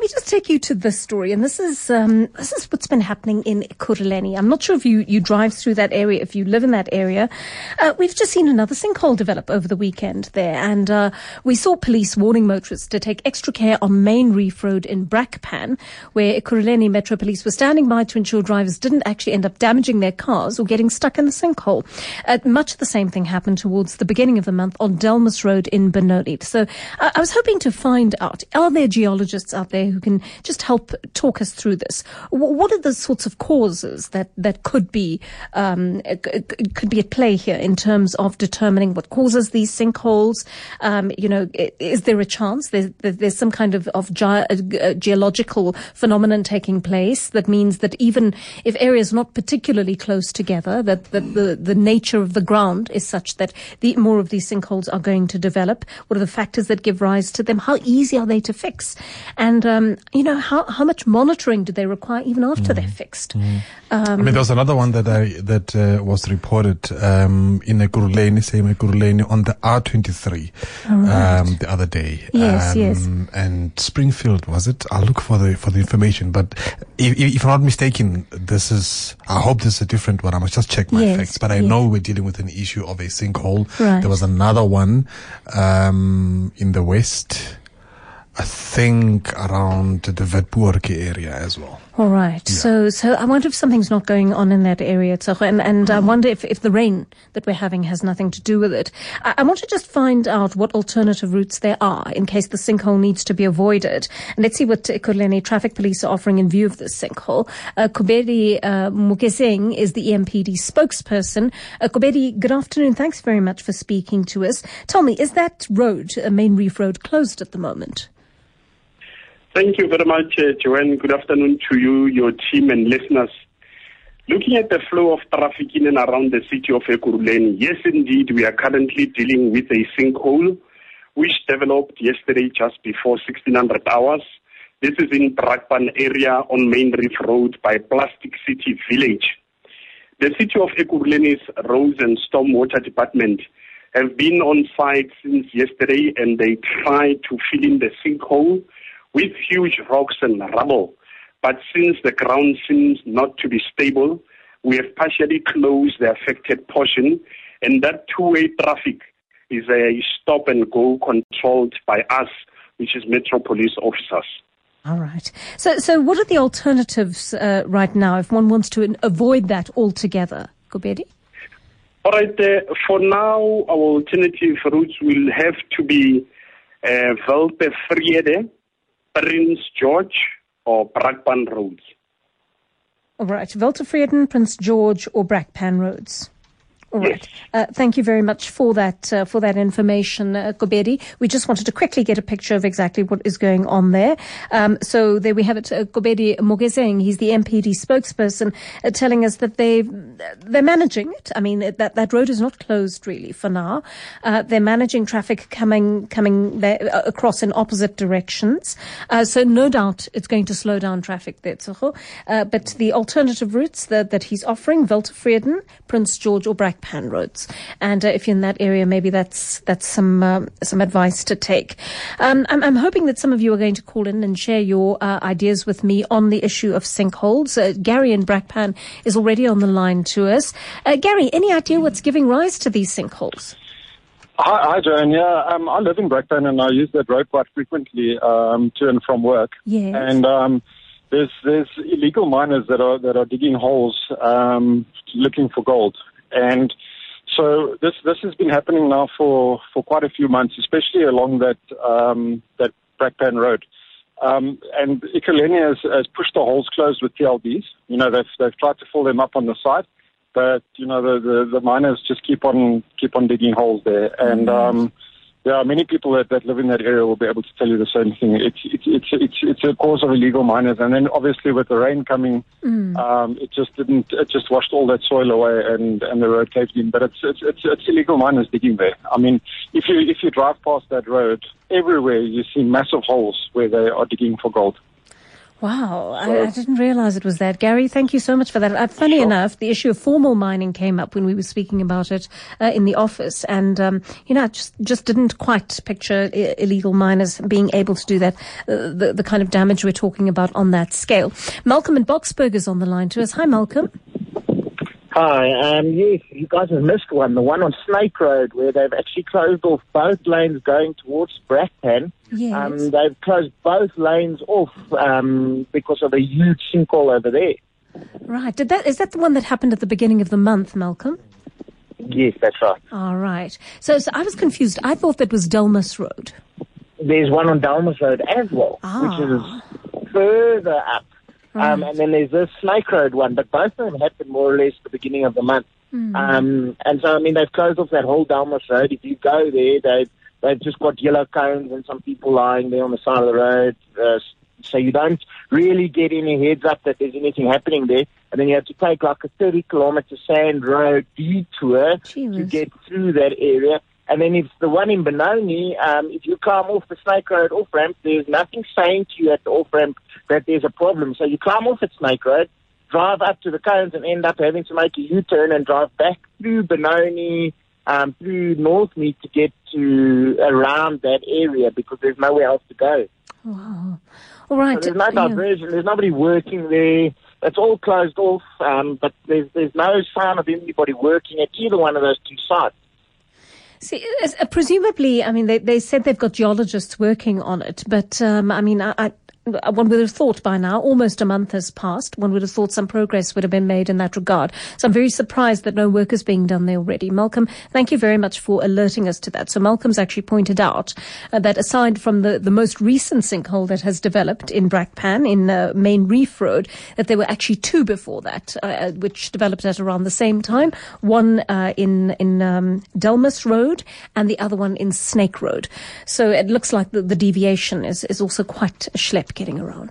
me just take you to this story, and this is what's been happening in Ekurhuleni. I'm not sure if you drive through that area, if you live in that area. We've just seen another sinkhole develop over the weekend there, and we saw police warning motorists to take extra care on Main Reef Road in Brakpan, where Ekurhuleni Metro Police were standing by to ensure drivers didn't actually end up damaging their cars or getting stuck in the sinkhole. Much the same thing happened towards the beginning of the month on Delmas Road in Benoni. So I was hoping to find out, are there geologists out there who can just help talk us through this? What are the sorts of causes that could be at play here in terms of determining what causes these sinkholes? Is there a chance there's some kind of geological phenomenon taking place that means that even if areas are not particularly close together, that the nature of the ground is such that more of these sinkholes are going to develop? What are the factors that give rise to them? How easy are they to fix? And, how much monitoring do they require even after they're fixed? There was another one that was reported in Ekurhuleni on the R23 the other day. Yes. And Springfield, was it? I'll look for the information. But if I'm not mistaken, I hope this is a different one. I must just check my facts. But I know we're dealing with an issue of a sinkhole. Right. There was another one in the west, I think around the Witpoortjie area as well. All right. Yeah. So I wonder if something's not going on in that area, and I wonder if the rain that we're having has nothing to do with it. I want to just find out what alternative routes there are in case the sinkhole needs to be avoided. And let's see what Ekurhuleni Traffic Police are offering in view of this sinkhole. Kobedi Mokeseng is the EMPD spokesperson. Kobedi, good afternoon. Thanks very much for speaking to us. Tell me, is that road, Main Reef Road, closed at the moment? Thank you very much, Joanne. Good afternoon to you, your team and listeners. Looking at the flow of traffic in and around the city of Ekurhuleni, yes, indeed, we are currently dealing with a sinkhole which developed yesterday just before 1600 hours. This is in Brakpan area on Main Reef Road by Plastic City Village. The city of Ekurhuleni's Roads and Stormwater Department have been on site since yesterday, and they tried to fill in the sinkhole with huge rocks and rubble. But since the ground seems not to be stable, we have partially closed the affected portion, and that two-way traffic is a stop-and-go controlled by us, which is Metro Police officers. All right. So what are the alternatives right now if one wants to avoid that altogether? Kobedi? All right. For now, our alternative routes will have to be Weltevrede, Prince George, or Brakpan roads. All right. Weltevreden, Prince George, or Brakpan roads. All right. Yes. Thank you very much for that information, Kobedi. We just wanted to quickly get a picture of exactly what is going on there. So there we have it. Kobedi Mokeseng, he's the MPD spokesperson, telling us that they're managing it. I mean, that road is not closed really for now. They're managing traffic coming there, across in opposite directions. So no doubt it's going to slow down traffic there, but the alternative routes that he's offering, Weltevreden, Prince George, or Brakpan roads, and if you're in that area, maybe that's some advice to take. I'm hoping that some of you are going to call in and share your ideas with me on the issue of sinkholes. Gary in Brakpan is already on the line to us. Gary, any idea what's giving rise to these sinkholes? Hi, Joanne. Yeah, I live in Brakpan and I use that road quite frequently to and from work. Yes. And there's illegal miners that are digging holes looking for gold. And so this has been happening now for quite a few months, especially along that Brakpan road. And Ekurhuleni has pushed the holes closed with TLBs. They've tried to fill them up on the side, but the miners just keep on digging holes there. And there are many people that live in that area will be able to tell you the same thing. It's a cause of illegal miners, and then obviously with the rain coming, it just washed all that soil away, and the road caved in. But it's illegal miners digging there. I mean, if you drive past that road, everywhere you see massive holes where they are digging for gold. Wow, I didn't realize it was that. Gary, thank you so much for that. Funny enough, the issue of formal mining came up when we were speaking about it in the office. And, I just didn't quite picture illegal miners being able to do that, the kind of damage we're talking about on that scale. Malcolm in Boksburg is on the line to us. Hi, Malcolm. Hi, yes, you guys have missed one, the one on Snake Road, where they've actually closed off both lanes going towards Brakpan. Yes. They've closed both lanes off because of a huge sinkhole over there. Right. Is that the one that happened at the beginning of the month, Malcolm? Yes, that's right. All right. So I was confused. I thought that was Delmas Road. There's one on Delmas Road as well, which is further up. And then there's this Snake Road one, but both of them happened more or less at the beginning of the month. And so, they've closed off that whole Delmas Road. If you go there, they've just got yellow cones and some people lying there on the side of the road. So you don't really get any heads up that there's anything happening there. And then you have to take like a 30-kilometer sand road detour to get through that area. And then if the one in Benoni, if you climb off the Snake Road off-ramp, there's nothing saying to you at the off-ramp that there's a problem. So you climb off at Snake Road, drive up to the cones and end up having to make a U-turn and drive back through Benoni, through Northmead to get to around that area because there's nowhere else to go. Wow. All right. So there's no diversion. There's nobody working there. It's all closed off, but there's no sign of anybody working at either one of those two sites. See, presumably, they said they've got geologists working on it, but, one would have thought by now, almost a month has passed, one would have thought some progress would have been made in that regard. So I'm very surprised that no work is being done there already. Malcolm, thank you very much for alerting us to that. So Malcolm's actually pointed out that aside from the most recent sinkhole that has developed in Brakpan, in Main Reef Road, that there were actually two before that, which developed at around the same time. One in Delmas Road and the other one in Snake Road. So it looks like the deviation is also quite a schlep getting around.